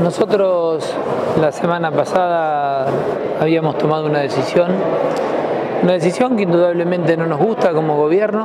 Nosotros la semana pasada habíamos tomado una decisión que indudablemente no nos gusta como gobierno.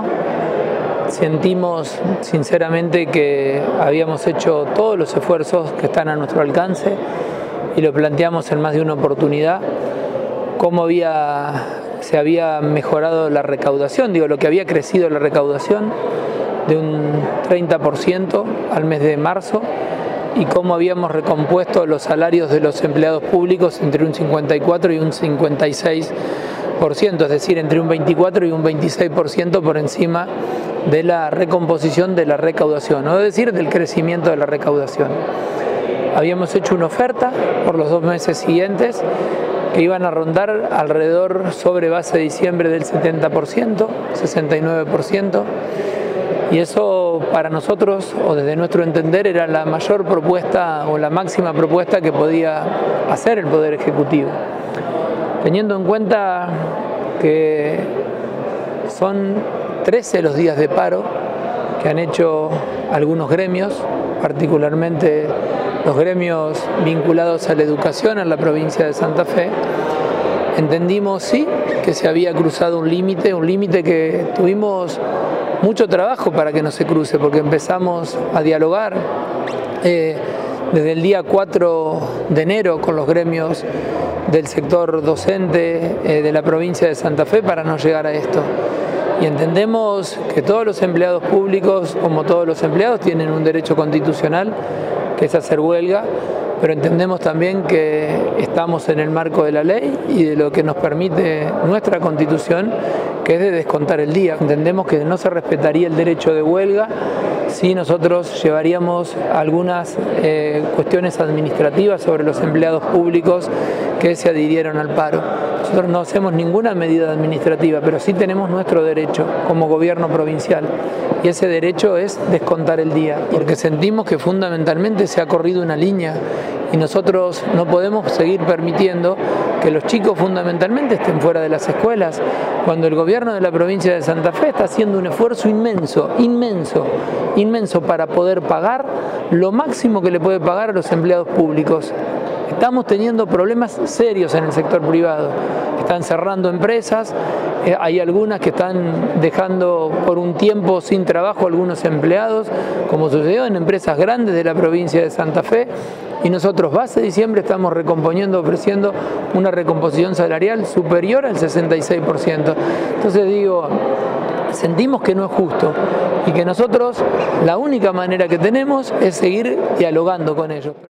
Sentimos sinceramente que habíamos hecho todos los esfuerzos que están a nuestro alcance y lo planteamos en más de una oportunidad, cómo se había mejorado la recaudación, lo que había crecido la recaudación de un 30% al mes de marzo, y cómo habíamos recompuesto los salarios de los empleados públicos entre un 54 y un 56%, es decir, entre un 24 y un 26% por encima de la recomposición de la recaudación, es decir, del crecimiento de la recaudación. Habíamos hecho una oferta por los 2 meses siguientes que iban a rondar alrededor sobre base de diciembre del 70%, 69%. Y eso para nosotros, o desde nuestro entender, era la mayor propuesta o la máxima propuesta que podía hacer el Poder Ejecutivo. Teniendo en cuenta que son 13 los días de paro que han hecho algunos gremios, particularmente los gremios vinculados a la educación en la provincia de Santa Fe, entendimos sí que se había cruzado un límite que tuvimos mucho trabajo para que no se cruce, porque empezamos a dialogar desde el día 4 de enero con los gremios del sector docente de la provincia de Santa Fe para no llegar a esto. Y entendemos que todos los empleados públicos, como todos los empleados, tienen un derecho constitucional, que es hacer huelga, pero entendemos también que estamos en el marco de la ley y de lo que nos permite nuestra Constitución, que es de descontar el día. Entendemos que no se respetaría el derecho de huelga si nosotros llevaríamos algunas cuestiones administrativas sobre los empleados públicos que se adhirieron al paro. Nosotros no hacemos ninguna medida administrativa, pero sí tenemos nuestro derecho como gobierno provincial, y ese derecho es descontar el día, porque sentimos que fundamentalmente se ha corrido una línea y nosotros no podemos seguir permitiendo que los chicos fundamentalmente estén fuera de las escuelas, cuando el gobierno de la provincia de Santa Fe está haciendo un esfuerzo inmenso para poder pagar lo máximo que le puede pagar a los empleados públicos. Estamos teniendo problemas serios en el sector privado. Están cerrando empresas, hay algunas que están dejando por un tiempo sin trabajo a algunos empleados, como sucedió en empresas grandes de la provincia de Santa Fe, y nosotros base de diciembre estamos ofreciendo una recomposición salarial superior al 66%. Entonces sentimos que no es justo y que nosotros la única manera que tenemos es seguir dialogando con ellos.